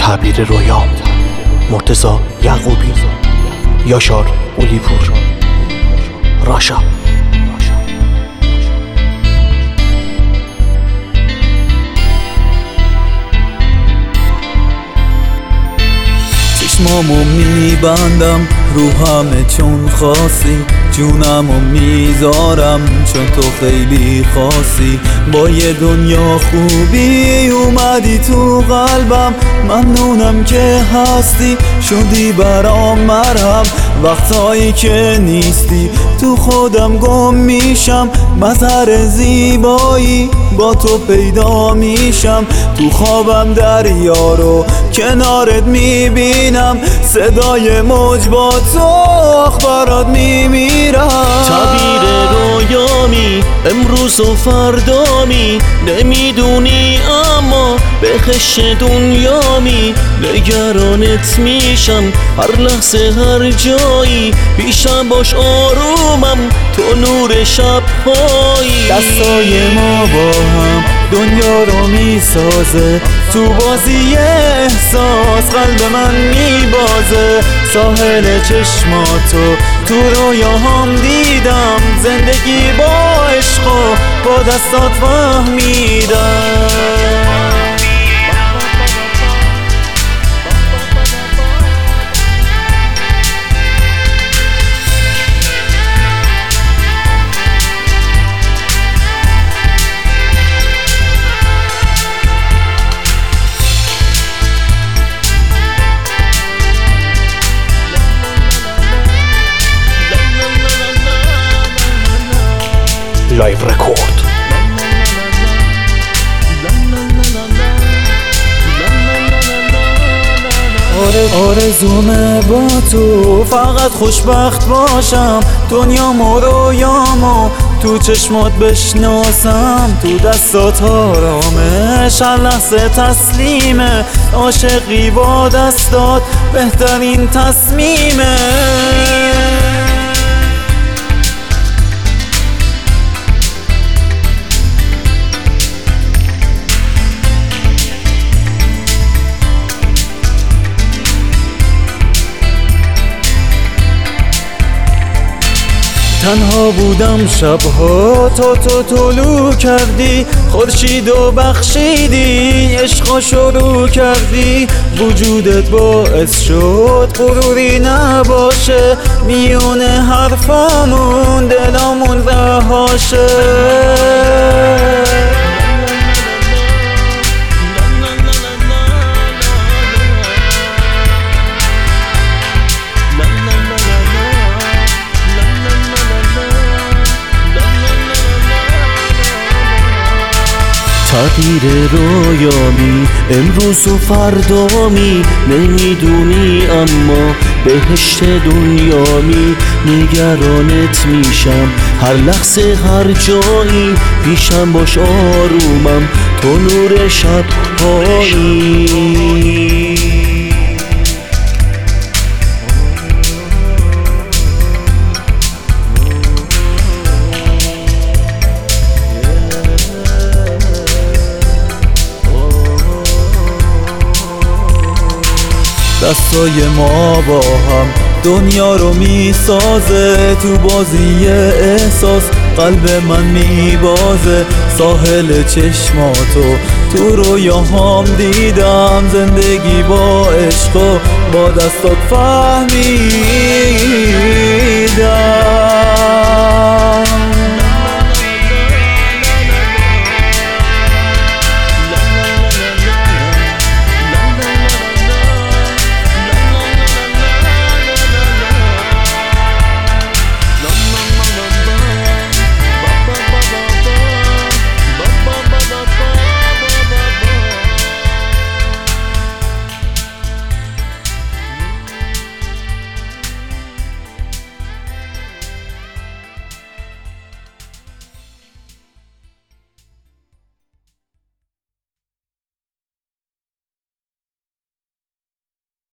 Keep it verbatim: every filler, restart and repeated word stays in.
تعبیر رویام، مرتضی یعقوبی، یاشار اولیپور، راشا. چشمامو میبندم رو همه چون خاصی، جونمو میذارم چون تو خیلی خاصی. با یه دنیا خوبی اومدی تو قلبم، ممنونم که هستی، شدی برام مرهم. وقتایی که نیستی تو خودم گم میشم، مظهر زیبایی با تو پیدا میشم. تو خوابم دریا رو کنارت میبینم، صدای موج با تو اخبارات میمیرم. تعبیر رویامی، امروز و فردامی، نمیدونی اما بهش دنیامی. نگرانت میشم هر لحظه هر جایی، پیشم باش آرومم تو نور شبهایی. دستای ما با هم دنیا رو میسازه، تو بازی احساس قلب من میبازه. ساحل چشماتو تو رویاهام دیدم، زندگی با عشق و با دستات فهمیدم. لایو رکورد. آرزومه با تو فقط خوشبخت باشم، دنیامو رویامو تو چشمات بشناسم. تو دستات آرامش هر لحظه تسلیمه، عاشقی با دستات بهترین تصمیمه. تنها بودم شبها تا تو طلوع کردی، خورشیدو بخشیدی، عشقا شروع کردی. وجودت باعث شد غروری نباشه، میون حرفامون دلامون رهاشه. تعبیر رویامی، امروز و فردامی، نمیدونی اما بهشت دنیامی. نگرانت میشم هر لحظه هر جایی، پیشم باش آرومم تو نور شبهایی. دستای ما با هم دنیا رو میسازه، تو بازی احساس قلب من میبازه. ساحل چشماتو تو رویاهام دیدم، زندگی با عشق و با دستات فهمیدم.